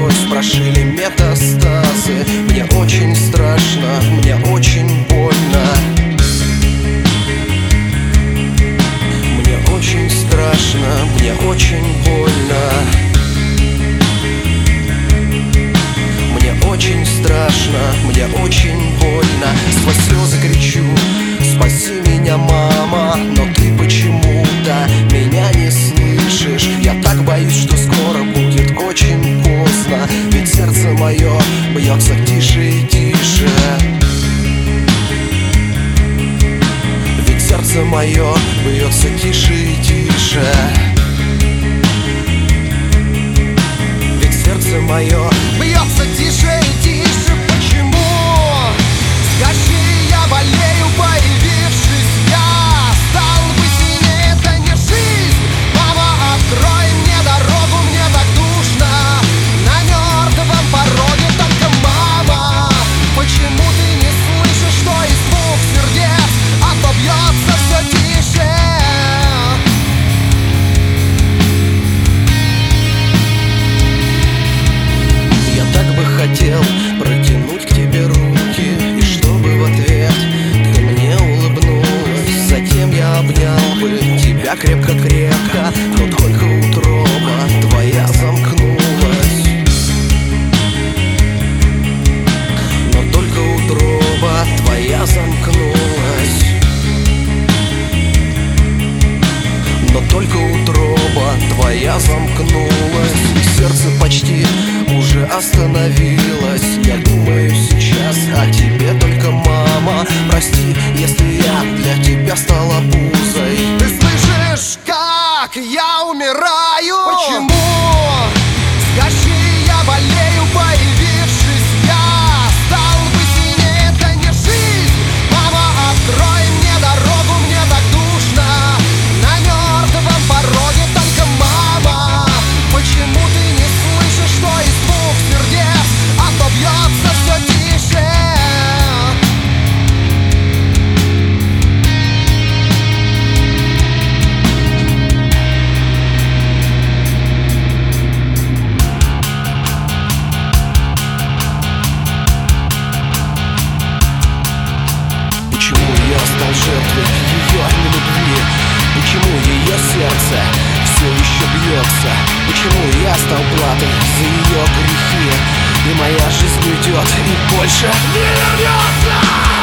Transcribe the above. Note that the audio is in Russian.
насквозь прошили метастазы. Мне очень страшно, мне очень больно. Мне очень страшно, мне очень больно. Мне очень страшно, мне очень больно. Сквозь слезы кричу: спаси меня, мама. Но ты почему-то меня не слышишь. Я так боюсь, что скоро будет очень поздно. Ведь сердце мое бьется тише и тише. Ведь сердце мое бьется тише и тише. Ведь сердце мое бьется тише и тише. Почему? Скажи, я болею, появившись я стал бы сильнее, это не жизнь. Мама, открой мне дорогу, мне так душно на мертвом пороге. Только мама, почему ты не слышишь, что из двух сердец одно бьется все тише? Я так бы хотел протянуть к тебе руки, и чтобы в ответ ты мне улыбнулась. Затем я обнял бы тебя крепко-крепко, но только утроба твоя замкнулась. Но только утроба твоя замкнулась. Но только утроба твоя замкнулась. И сердце почти уже остановилось. Я думаю сейчас о тебе только, мама. Прости, если я для тебя стала пузой. Ты слышишь, как я умираю? Почему? Скажи, я болею, появившись я стал бы сильнее, это не жизнь. Мама, открой мне дорогу, мне так душно на мертвом пороге. Только мама, почему ты не слышишь, что из двух сердец одно бьется все тише? Почему я стал жертвой ее нелюбви? Почему ее сердце все еще бьется? Почему я стал платой за ее грехи? И моя жизнь уйдет и больше не вернется.